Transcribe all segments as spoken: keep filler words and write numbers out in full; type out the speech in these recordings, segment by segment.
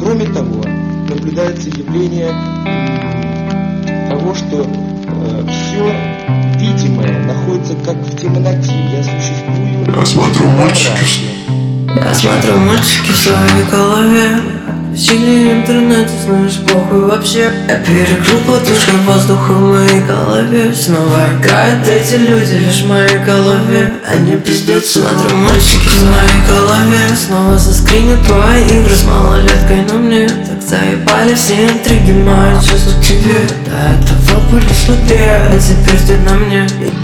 Кроме того, наблюдается явление того, что э, все видимое находится как в темноте. Я существую. Я смотрю мультики. Я смотрю мультики в своей голове. Сильный интернет, знаешь, похуй вообще. Я перекрыл подушкой воздуха в моей голове. Снова играют эти люди лишь в моей голове. Они пиздят, смотрю мультики в моей голове. Снова заскринят твои игры с малолеткой на мне. Так заебали все интриги, мои чувства к тебе. До этого были слабее, а теперь ты на мне.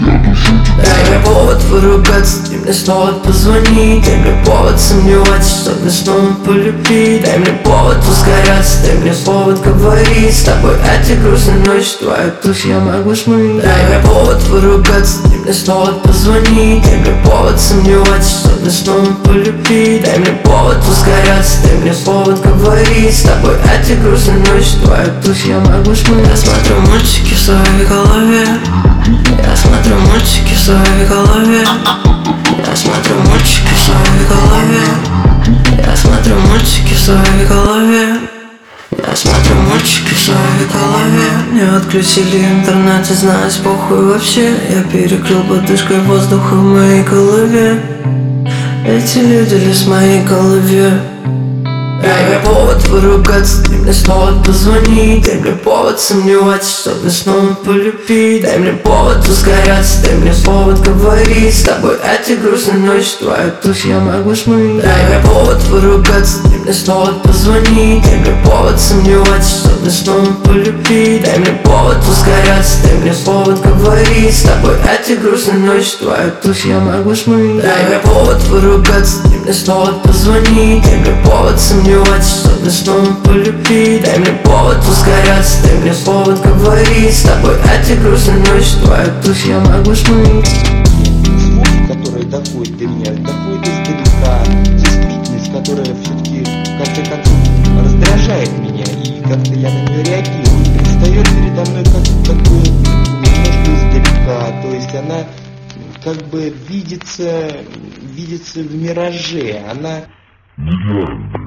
Дай мне повод выругаться, ты мне снова позвони. Дай мне повод сомневаться, что мне снова полюбить. Дай мне повод ускоряться, дай мне повод говорить. С тобой эти грустные ночи, твою душу я могу смыть. Дай мне повод выругаться, ты мне снова позвони. Дай мне повод сомневаться, что мне снова полюбить. Дай мне повод ускоряться, дай мне повод говорить. С тобой эти грустные ночи, твою душу я могу смыть. Я смотрю мультики в своей голове. Я смотрю мультики в своей голове. Я смотрю мультики в своей голове. Я смотрю мультики в своей голове. Я смотрю мультики в своей голове. Мне отключили интернет, и знаешь, похуй вообще. Я перекрыл подушкой воздуха в моей голове. Эти люди лишь в моей голове. Дай мне повод выругаться, ты мне снова позвони. Дай мне повод сомневаться, что мне снова полюбить. Дай мне повод ускоряться, дай мне повод говорить. С тобой эти грустные ночи, твою душу я могу смыть. Дай мне повод выругаться, ты мне снова позвони. Дай мне повод сомневаться, что мне снова полюбить. Дай мне повод ускоряться, дай мне повод говорить. С тобой эти грустные ночи, твою душу я могу смыть. Дай мне повод выругаться, ты мне снова позвони. Дай мне повод сомневаться, что мне снова полюбить. Дай мне повод ускоряться, дай мне повод говорить. С тобой эти грустные ночи, твою душу я могу смыть. Звуки, которые доходят до меня, доходят издалека. Действительность, которая все-таки в конце концов раздражает меня, и как-то я на нее реагирую. Предстает передо мной как, как бы немножко издалека. То есть она как бы видится, видится в мираже. Она Нереально.